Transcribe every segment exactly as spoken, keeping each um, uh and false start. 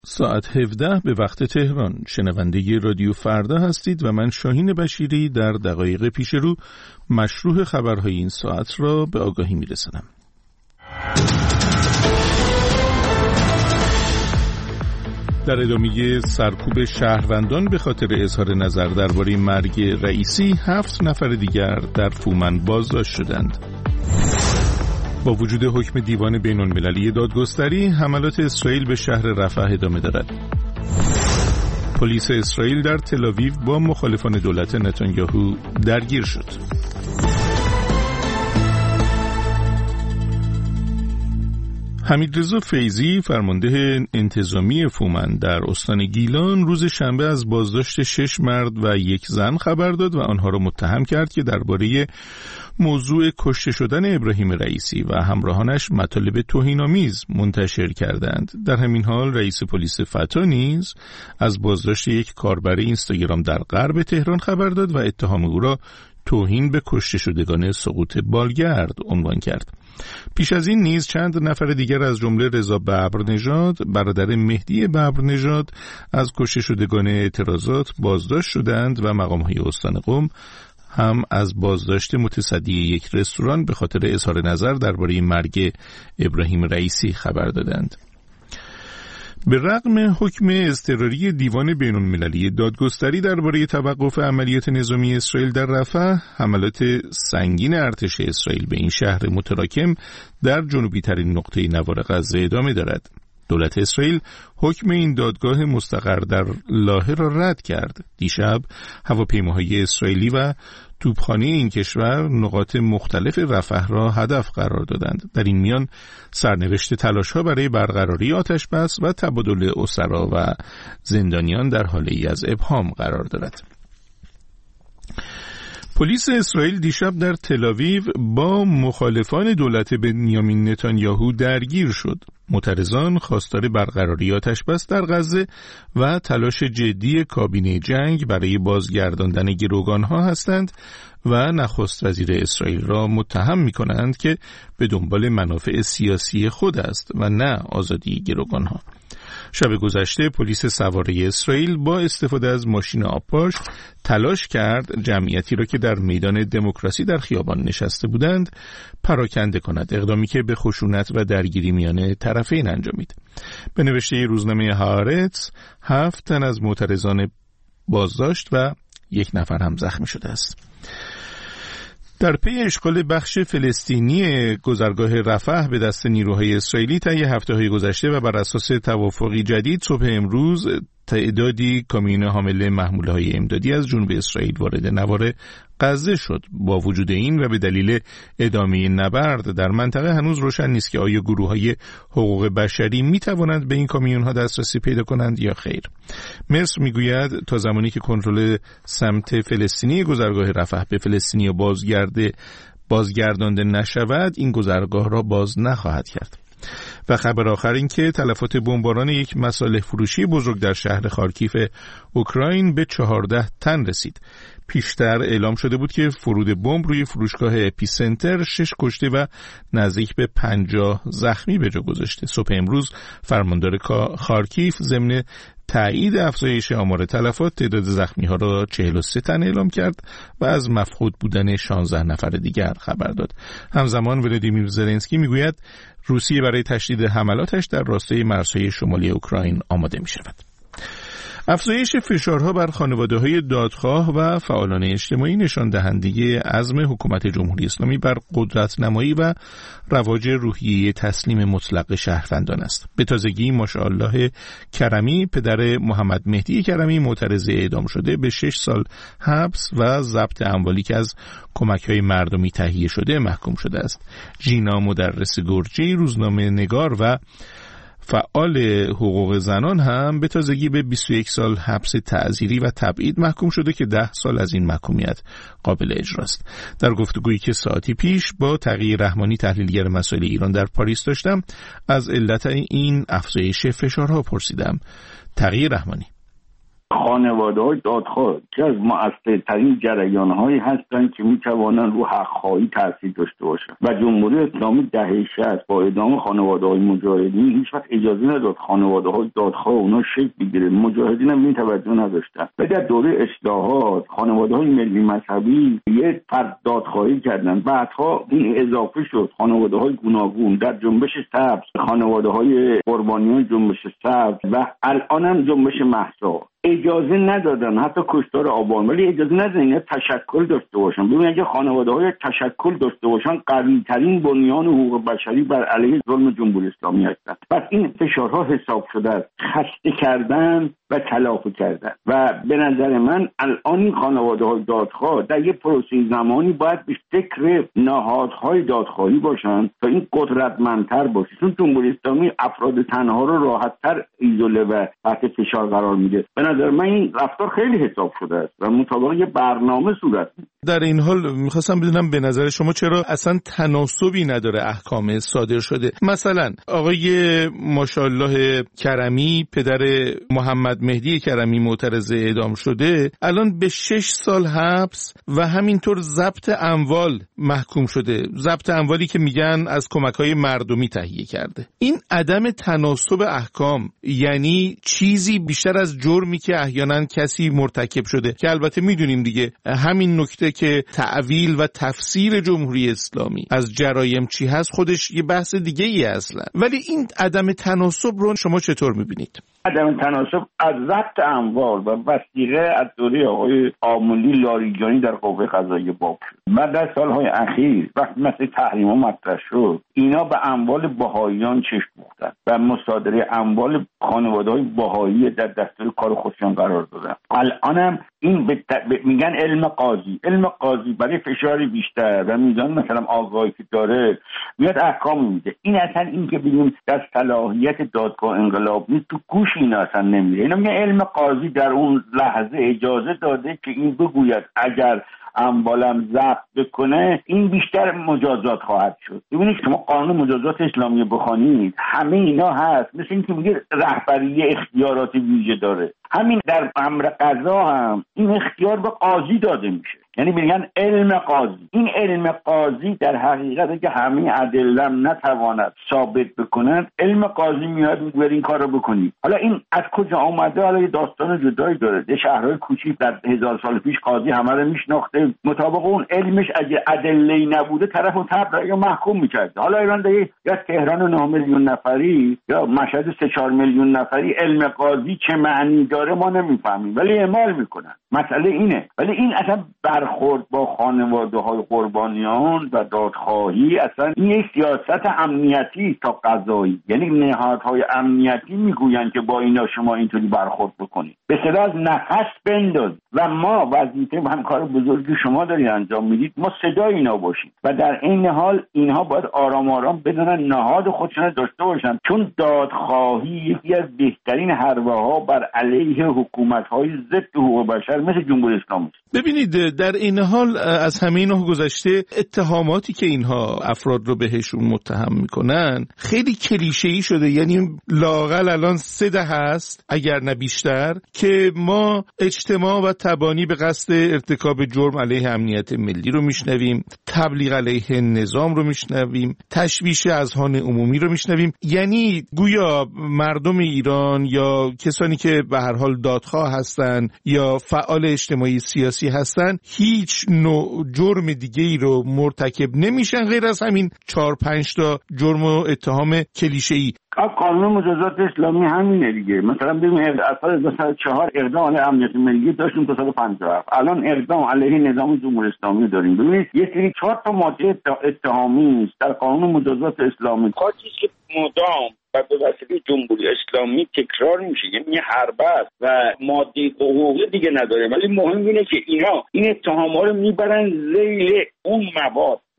ساعت هفده به وقت تهران. شنونده رادیو فردا هستید و من شاهین بشیری در دقایق پیش رو مشروع خبرهای این ساعت را به آگاهی میرسانم. در ادامه سرکوب شهروندان به خاطر اظهار نظر درباره مرگ رئیسی، هفت نفر دیگر در فومن بازداشت شدند. با وجود حکم دیوان بین‌المللی دادگستری، حملات اسرائیل به شهر رفح ادامه دارد. پلیس اسرائیل در تل‌آویو با مخالفان دولت نتانیاهو درگیر شد. حمیدرضا فیضی، فرمانده انتظامی فومن در استان گیلان، روز شنبه از بازداشت شش مرد و یک زن خبر داد و آنها را متهم کرد که درباره موضوع کشته شدن ابراهیم رئیسی و همراهانش مطالب توهین‌آمیز منتشر کردند. در همین حال رئیس پلیس فتا نیز از بازداشت یک کاربر اینستاگرام در غرب تهران خبر داد و اتهام او را توهین به کشته شدگان سقوط بالگرد عنوان کرد. پیش از این نیز چند نفر دیگر از جمله رضا ببرنژاد، برادر مهدی ببرنژاد، از کشته شدگان اعتراضات بازداشت شدند و مقام‌های استان قم هم از بازداشت متصدی یک رستوران به خاطر اظهار نظر درباره مرگ ابراهیم رئیسی خبر دادند. به رغم حکم اضطراری دیوان بین‌المللی دادگستری درباره توقف عملیات نظامی اسرائیل در رفح، حملات سنگین ارتش اسرائیل به این شهر متراکم در جنوبی ترین نقطه نوار غزه ادامه دارد. دولت اسرائیل حکم این دادگاه مستقر در لاهه را رد کرد. دیشب هواپیماهای اسرائیلی و توپخانه این کشور نقاط مختلف رفح را هدف قرار دادند. در این میان سرنوشت تلاش‌ها برای برقراری آتش‌بس و تبادل اسرا و زندانیان در حالی از ابهام قرار دارد. پلیس اسرائیل دیشب در تل‌آویو با مخالفان دولت بنیامین نتانیاهو درگیر شد. معترضان خواستار برقراری آتش‌بس در غزه و تلاش جدی کابینه جنگ برای بازگرداندن گروگان‌ها هستند و نخست وزیر اسرائیل را متهم می‌کنند که به دنبال منافع سیاسی خود است و نه آزادی گروگان‌ها. شب گذشته پلیس سواره اسرائیل با استفاده از ماشین آبپاش تلاش کرد جمعیتی را که در میدان دموکراسی در خیابان نشسته بودند پراکنده کند، اقدامی که به خشونت و درگیری میان طرفین انجامید. به نوشته روزنامه هآرتس، هفت تن از معترضان بازداشت و یک نفر هم زخمی شده است. در پی اشغال بخش فلسطینی گذرگاه رفح به دست نیروهای اسرائیلی طی هفته‌های گذشته و بر اساس توافقی جدید، صبح امروز تعدادی کامیون حامل محموله‌های امدادی از جنوب اسرائیل وارد نوار غزه شد. با وجود این و به دلیل ادامه نبرد در منطقه هنوز روشن نیست که آیا گروه‌های حقوق بشری می‌توانند به این کامیون‌ها دسترسی پیدا کنند یا خیر. مصر می‌گوید تا زمانی که کنترل سمت فلسطینی گذرگاه رفح به فلسطینیا بازگرد بازگردانده نشود، این گذرگاه را باز نخواهد کرد. و خبر آخر این که تلفات بمباران یک مصالح فروشی بزرگ در شهر خارکیف اوکراین به چهارده تن رسید. پیشتر اعلام شده بود که فرود بمب روی فروشگاه اپیسنتر شش کشته و نزدیک به پنجاه زخمی به جا گذاشته. صبح امروز فرماندار خارکیف ضمن تایید افزایش آمار تلفات تعداد زخمی ها را چهل و سه تن اعلام کرد و از مفقود بودن شانزده نفر دیگر خبر داد. همزمان ولادیمیر زلنسکی میگوید روسیه برای تشدید حملاتش در راستای مرزهای شمالی اوکراین آماده می شود. افزایش فشارها بر خانواده‌های دادخواه و فعالان اجتماعی نشان دهنده عزم حکومت جمهوری اسلامی بر قدرت نمایی و رواج روحیه تسلیم مطلق شهروندان است. به تازگی ماشاءالله کرمی، پدر محمد مهدی کرمی معترض اعدام شده، به شش سال حبس و ضبط اموالی که از کمک‌های مردمی تهیه شده محکوم شده است. ژینا مدرس گرجی، روزنامه نگار و فعال حقوق زنان هم به تازگی به بیست و یک سال حبس تعزیری و تبعید محکوم شده که ده سال از این محکومیت قابل اجراست. در گفتگویی که ساعتی پیش با تقی رحمانی تحلیلگر مسائل ایران در پاریس داشتم، از علت این افزایش فشارها پرسیدم. تقی رحمانی: خانواده‌های دادخواه که از مؤثرترین جریان‌هایی هستند که می‌توانند رو حق‌خواهی تاثیر داشته باشند و جمهوری اسلامی دهه شصت با اعدام خانواده‌های مجاهدین هیچ وقت اجازه نداد خانواده‌های دادخواه اونا شکل بگیره. مجاهدین هم این توجه نداشتن. و در دوره اصلاحات خانواده‌های ملی مذهبی یک فرد دادخواهی کردن، بعدها این اضافه شد خانواده‌های گوناگون در جنبش سبز، خانواده‌های قربانیان جنبش سبز و الان هم جنبش مهسا اجازه ندادن حتی کشتار آبان، ولی اجازه ندادن اینا تشکل داشته باشن. ببین اگه خانواده‌های تشکل داشته باشن قوی ترین بنیان حقوق بشری بر علیه ظلم جمهوری اسلامی هستند. پس این فشارها حساب شده است، خسته کردن و تلافی کردن و به نظر من الان این خانواده‌های دادخواه در یک پروسه زمانی باید به فکر نهادهای دادخواهی باشن تا این قدرتمندتر باشه، چون جمهوری اسلامی افراد تنها رو راحت‌تر ایزوله و تحت فشار قرار میده. به نظر من این رفتار خیلی حساب شده است و مطابق یه برنامه صورت میگیره. در این حال میخواستم بدونم به نظر شما چرا اصلا تناسبی نداره احکام صادر شده؟ مثلا آقای ماشاءالله کرمی پدر محمد مهدی کرمی معترض اعدام شده الان به شش سال حبس و همینطور ضبط اموال محکوم شده، ضبط اموالی که میگن از کمک‌های مردمی تهیه کرده. این عدم تناسب احکام یعنی چیزی بیشتر از جرمی که احیانا کسی مرتکب شده که البته میدونیم دیگه همین نکته که تعویل و تفسیر جمهوری اسلامی از جرایم چی هست خودش یه بحث دیگه ای اصلا، ولی این عدم تناسب رو شما چطور میبینید؟ عدم تناسب از ضبط اموال و وثیقه از دوره آقای آملی لاریجانی در قوه قضاییه باب شد. بعد در سالهای اخیر وقتی مثل تحریم‌ها مطرح شد اینا به اموال بهائیان چشم دوختن و مصادره اموال خانواده‌های بهایی در دستور کار خودشان قرار دادن. الانم این به ت... به میگن علم قاضی علم قاضی برای فشار بیشتر و میزان مثلا آگاهی که داره میاد احکام میده. این اصلا این که بگیم در صلاحیت دادگاه انقلاب نیست، تو گوش اینا اصلا نمیره. اینا میگن علم قاضی در اون لحظه اجازه داده که این بگوید اگر اموالم ضبط بکنه این بیشتر مجازات خواهد شد. ببینید شما قانون مجازات اسلامی بخونید همه اینا هست، مثل این که میگه رهبری اختیارات ویژه داره. همین در امر قضا هم این اختیار به قاضی داده میشه، یعنی میگن علم قاضی. این علم قاضی در حقیقت که همه ادله نتواند ثابت بکنند، علم قاضی میاد میگه این کارو بکنی. حالا این از کجا آمده؟ حالا یه داستان جدایی داره. یه شهرهای کوچیک در هزار سال پیش قاضی همه رو میشناخته، مطابق اون علمش اگه ادله نبوده طرفو تبر یا محکوم میکرد. حالا ایران دیگه یا تهران نه میلیون نفری یا مشهد سه چهار میلیون نفری علم قاضی چه معنی داره ما نمیفهمیم، ولی اعمال میکنن. مسئله اینه. ولی این اصلا برخورد با خانواده‌های قربانیان و دادخواهی اصلا این یک سیاست امنیتی تا قضایی، یعنی نهادهای امنیتی میگوین که با اینا شما اینطوری برخورد بکنید، به صدا از نفس بنداز و ما وظیفه هم کار بزرگی شما دارید انجام میدید، ما صدای اینا باشیم و در این حال اینها باید آرام آرام بدونن نهاد خودشون داشته باشن، چون دادخواهی یکی از بهترین حربه ها بر علیه حکومت‌های ضد حقوق بشر مثل جمهوری اسلامی است. ببینید در این حال از همه اینا گذشته اتهاماتی که اینها افراد رو بهشون متهم میکنن خیلی کلیشه‌ای شده، یعنی لااقل الان سه دهه هست اگر نه بیشتر که ما اجتماع و تبانی به قصد ارتکاب جرم علیه امنیت ملی رو میشنویم، تبلیغ علیه نظام رو میشنویم، تشویش اذهان عمومی رو میشنویم. یعنی گویا مردم ایران یا کسانی که به هر حال دادخواه هستن یا فعال اجتماعی سیاسی هستن هیچ نوع جرم دیگه ای رو مرتکب نمیشن غیر از همین چهار پنج تا جرم و اتهام کلیشه‌ای. قانون مجازات اسلامی همینه دیگه. مثلا ببینید از سال دو هزار و چهار اقدام علیه امنیت ملی داشتیم تا سال پنجاه و هفت، الان اقدام علیه نظام جمهوری اسلامی داریم. ببینید یه سری چهار تا ماده اتهامی است در قانون مجازات اسلامی، کاری که مدام و به وسیله جمهوری اسلامی تکرار میشه، یعنی حربه است و ماده حقوقی دیگه نداره. ولی مهم اینه که اینا این اتهام‌ها رو میبرن ذیل اون مواد.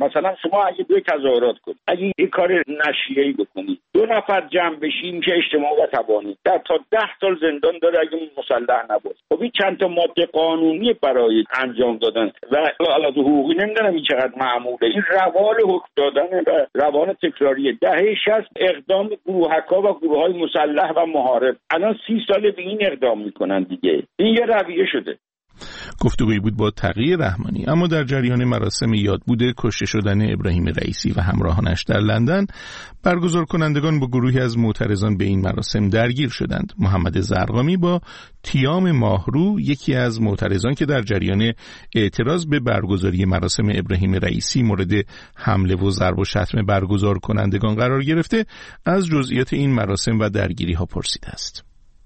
مثلا شما اگه دو تظاهرات کنید، اگه یه کار نشریه‌ای بکنید، دو نفر جمع بشین میشه اجتماع و تبانی، در تا ده سال زندان داره اگه مسلح نباشه. خب این چند تا ماده قانونی برای انجام دادن و علت حقوقی نمیدونم این چقدر معموله. این روال حکم دادن و روان تکراری دهه شصت اقدام گروهکا و گروه‌های مسلح و محارب، الان سی سال به این اقدام میکنن دیگه. این یه رویه شده. گفتگویی بود با تقی رحمانی. اما در جریان مراسم یادبود کشته شدن ابراهیم رئیسی و همراهانش در لندن، برگزار کنندگان با گروهی از معترضان به این مراسم درگیر شدند. محمد زرقامی با تیام ماهرو، یکی از معترضان که در جریان اعتراض به برگزاری مراسم ابراهیم رئیسی مورد حمله و ضرب و شتم برگزار کنندگان قرار گرفته، از جزئیات این مراسم و درگیری ها پرسیده است.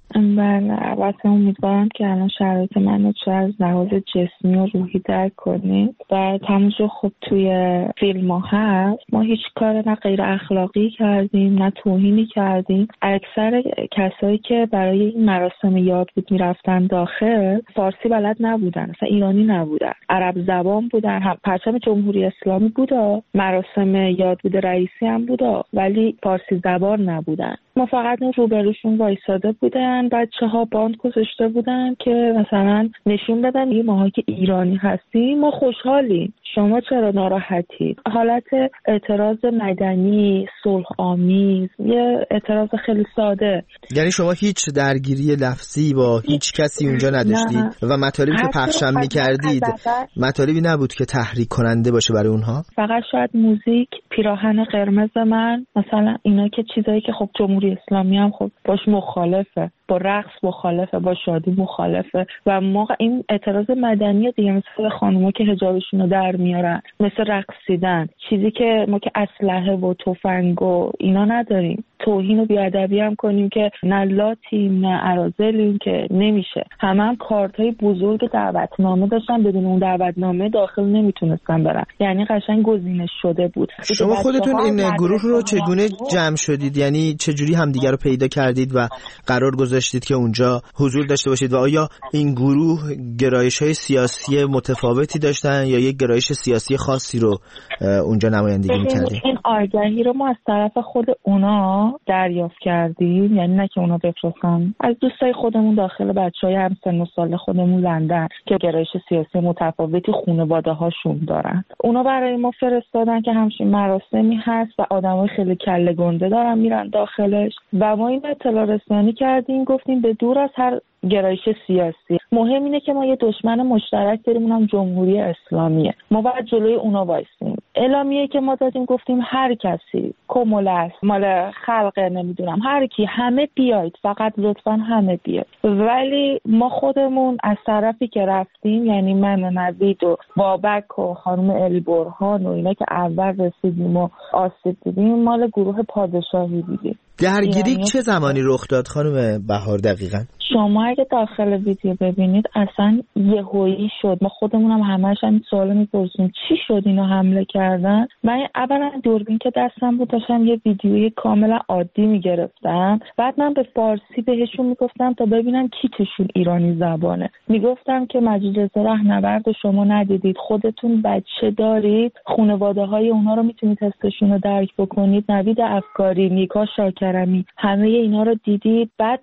بله، البته امیدوارم که الان شرایط منو چه از لحاظ جسمی و روحی درک کنید. و تماشا خب توی فیلم ها هست، ما هیچ کار نه غیر اخلاقی کردیم نه توهینی کردیم. اکثر کسایی که برای این مراسم یادبود میرفتن داخل فارسی بلد نبودن، اصلا ایرانی نبودن، عرب زبان بودن، هم پرچم جمهوری اسلامی بودا، مراسم یادبود رئیسی هم بودا، ولی فارسی زبان نبودن. ما فقط روبروشون وایساده بودن، بچه ها باند گذاشته بودن که مثلا نشون بدن یه ماها که ایرانی هستیم، ما خوشحالیم، شما چرا ناراحتید. حالت اعتراض مدنی صلح آمیز، یه اعتراض خیلی ساده. یعنی شما هیچ درگیری لفظی با هیچ کسی اونجا نداشتید و مطالبی که پخشم می‌کردید مطالبی نبود که تحریک کننده باشه برای اونها؟ فقط شاید موزیک، پیراهن قرمز من، مثلا اینا که چیزایی که خب جمهوری اسلامی هم خب باش مخالفه، با رقص مخالفه، با شادی مخالفه. و ما این اعتراض مدنی دیگه، مثل خانوما که حجابشون رو در میارن، مثل رقصیدن، چیزی که ما که اسلحه و تفنگ و اینا نداریم، توهین و بیادبی هم کنیم که نه لاتیم نه اراذلیم که نمیشه. همه هم کارتای بزرگ دعوتنامه داشتن، بدون اون دعوتنامه داخل نمیتونستن برن، یعنی قشنگ گزینش شده بود. شما خودتون این گروه رو چگونه جمع شدید؟ یعنی چجوری همدیگه رو پیدا کردید و قرار گذاشتید که اونجا حضور داشته باشید؟ و آیا این گروه گرایش‌های سیاسی متفاوتی داشتن یا یک گرایش سیاسی خاصی رو اونجا نمایندگی می‌کردید؟ این آگهی رو ما از طرف خود اونا دریافت کردیم، یعنی نه که اونا بفرستن، از دوستای خودمون داخل، بچهای هم سن و سال خودمون لندن که گرایش سیاسی متفاوتی خانواده هاشون دارن، اونا برای ما فرستادن که همچین مراسمی هست و آدمای خیلی کله گنده دارن میرن داخلش و ما این اطلاع رسانی کردیم، گفتیم به دور از هر گرایش سیاسی مهم اینه که ما یه دشمن مشترک داریم، اونم جمهوری اسلامیه، ما باید جلوی اونا وایسیم. اعلامیه که ما دادیم گفتیم هر کسی کمول است، مال خلقه، نمیدونم هر کی، همه بیاید، فقط لطفا همه بیاید. ولی ما خودمون از طرفی که رفتیم، یعنی من و نوید و بابک و خانم البرهان و اینا که اول رسیدیم و آسیب دیدیم، مال گروه پادشاهی دیدیم. درگیری یعنی چه زمانی رخ داد خانم بهار دقیقاً؟ شما اگه داخل ویدیو ببینید اصلا یهویی شد. ما خودمون هم همش این سوال میپرسیم چی شد اینا حمله کردن. من اولا دوربین که دستم بود داشتم یه ویدیوی کاملا عادی میگرفتم، بعد من به فارسی بهشون میگفتم تا ببینم کی توشون ایرانی زبانه. میگفتم که مجید رهنورد شما ندیدید، خودتون بچه دارید، خانواده های اونا رو میتونید حسشون رو درک بکنید، نوید افکاری، نیکا شاکرمی، همه اینا رو دیدید. بعد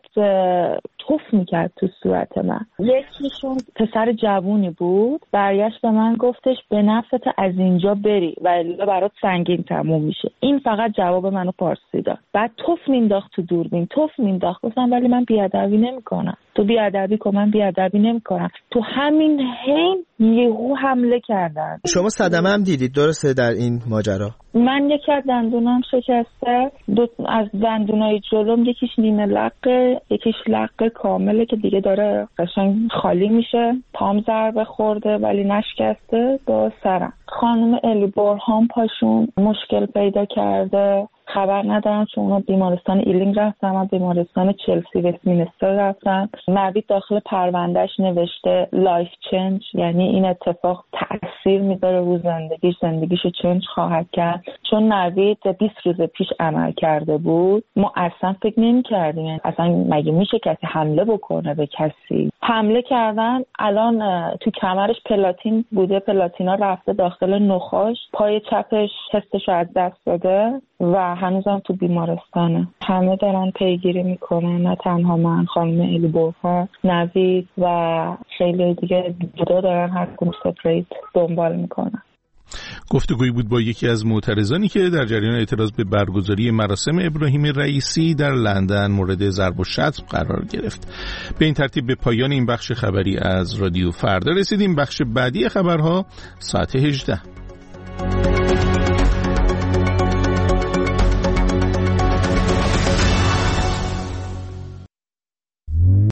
توف میکرد تو صورت من. یکیشون پسر جوونی بود، برگشت به من گفتش به نفعت از اینجا بری و الا برات سنگین تموم میشه. این فقط جواب منو پارسی داد. بعد توف مینداخت تو دوربین، توف مینداخت. گفتم ولی من بیادبی نمیکنم، تو بیادبی کن، من بیادبی نمیکنم. تو همین حین یهو حمله کردن. شما صدمه هم دیدید درسته در این ماجرا؟ من یکی از دندونام شکسته، دو از دندونای جلوم یکیش نیمه لقه، یکیش لقه کامله که دیگه داره قشنگ خالی میشه. پام ضربه خورده ولی نشکسته. با سرم خانم الی برهان پاشون مشکل پیدا کرده، خبر ندارم چون اونا بیمارستان ایلینگ رفتن و بیمارستان چلسی وستمینستر رفتن. نوید داخل پروندهش نوشته لایف چنج، یعنی این اتفاق تأثیر میذاره رو زندگیش، زندگیشو چنج خواهد کرد. چون نوید بیست روز پیش عمل کرده بود، ما اصلا فکر نمی‌کردیم یعنی اصلا مگه میشه کسی حمله بکنه به کسی. حمله کردن، الان تو کمرش پلاتین بوده، پلاتینا رفته داخل نخاش، پای چپش حسش از دست داده و هنوزم تو بیمارستانه. همه دارن پیگیری میکنن، نه تنها من، خانم الی برها، نوید و خیلی دیگه جدا دارن هر کدوم سپریت دنبال میکنن. گفتگویی بود با یکی از معترضانی که در جریان اعتراض به برگزاری مراسم ابراهیم رئیسی در لندن مورد ضرب و شتم قرار گرفت. به این ترتیب به پایان این بخش خبری از رادیو فردا رسیدیم. بخش بعدی خبرها ساعت هجده.